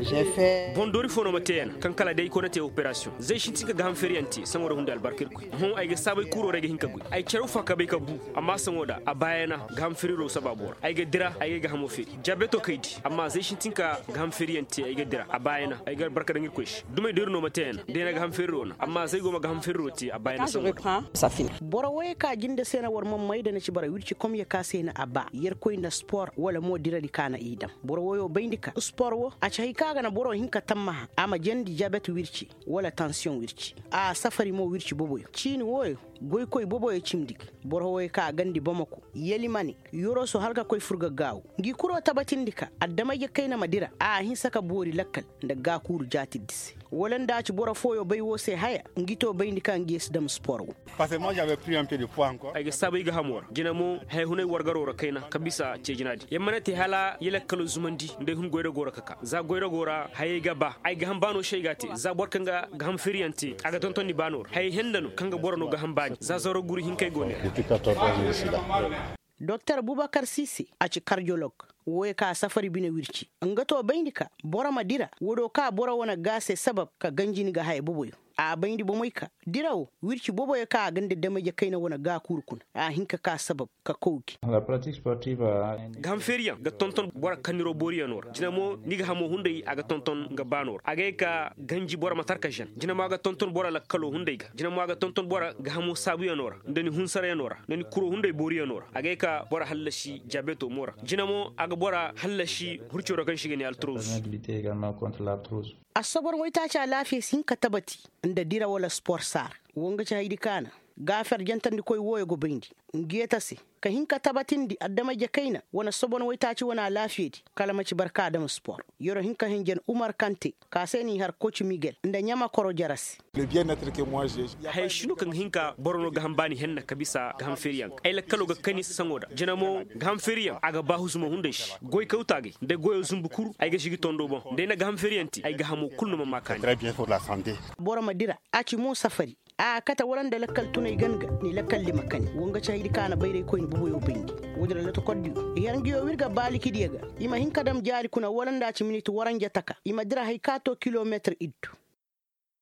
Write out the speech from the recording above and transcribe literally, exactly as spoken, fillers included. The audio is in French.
j'ai fait bondori fono maten kan kala dai ko nate operation zai shi tinga gam feriyanti san wada hunda albarkir ku hon ay ga sabai kuro rege hinka gu ay ceru fa ka bai ka bu amma san wada a bayana gam feriro sababor ay ga dira ay ga hamo feri jabeto kaidi amma zai shi tinga gam feriyanti ay ga dira a bayana ay ga barka da ngir kush dumai dirno maten dai na gam feriro amma sai goma gam feriro ti a bayana san ça finit boro way ka jinda sena war mam mai da na ci bara wirci kom ya ka sena aba yer koy na sport wala mo dira di kana idam boro wayo bayndika sport wo a cai kaga na boro hinka tamma ama jendi diabete wirci wala tension wirci a safari mo wirci boboyo chini woyo goy koy boboyo chimdik boro way ka gandi bamako yeli mani yoro so halka koy furga gaw ngi kuro tabatindika addama je kayna madira a hin saka bori lakkal da gakuru jatidis wolen da ci boro foyo bay wo se haya ngito bayndika nges dam sport parce que moi j'avais pris un peu de poids encore ay ga sabai ga hamor jinamo hay hunay wargaro kaina kabisa ce jinadi yamana te hala yela kalo zumandi ndai hun goyra gora kaka za goyra gora hay ga ba ay ga hambano shaygati za borkanga ga ham feriyanti aga tonton ni banor hay hendano kanga borno ga hambani za zoro guri hin kay gone Docteur Boubacar Sisi a ci cardiologue woy ka safari bine wirci ngato bayndika bora madira wodo ka bora wona gase sabab ka ganjini ga hay boboyo a bayndi bo moyka dirawo wirci boboyo ka gande damaje kayna wona ga kurkun a hinka ka sabab ka kowki la pratique sportive gam feria ga tonton bora kaniro boriyanor jinamo niga hamo hunde aga tonton ga banor aga ka ganji bora matarka jan jinamo aga tonton bora la kalo hunde ga jinamo aga tonton bora ga hamo sabuyanor ndeni hunsara yanora ndeni kuro hunde boriyanor aga ka bora hallashi jabeto mora jinamo aga bora hallashi hurcoro kan shigani altrose également contre l'arthrose asabar moita cha lafiya sin ka tabati inda dira wala sport sar wonga cha hidi kana gafar jantandi koy woyo go bindi ngeta se ka hinka tabatindi addama je kaina wana sobon moita cha wana lafiyeti kala maci barka adam sport yoro hinka hinjen Umar Kante ka seni har coach Miguel inda nyama koro jarasi le bien-être que moi j'ai hay shinu kan hinka borno ga hambani henna kabisa ga ham feriyan ay la kalo ga kani sangoda jinamo ga ham feriyan aga bahusuma hundesh goy kawtage de goyo zumbukuru ay ga shigi tondo bon de na ga ham feriyanti ay ga hamu kullu makani très bien pour la santé bora madira aci mo safari a kata waranda lakkal tunay ganga ni lakkal limakani wonga chaydi kana bayre ko ni bubu yo bindi wudra la to koddi yangi yo wirga baliki diega ima hinkadam jaari kuna waranda ci minute waranja taka ima dira hay kato kilometre iddu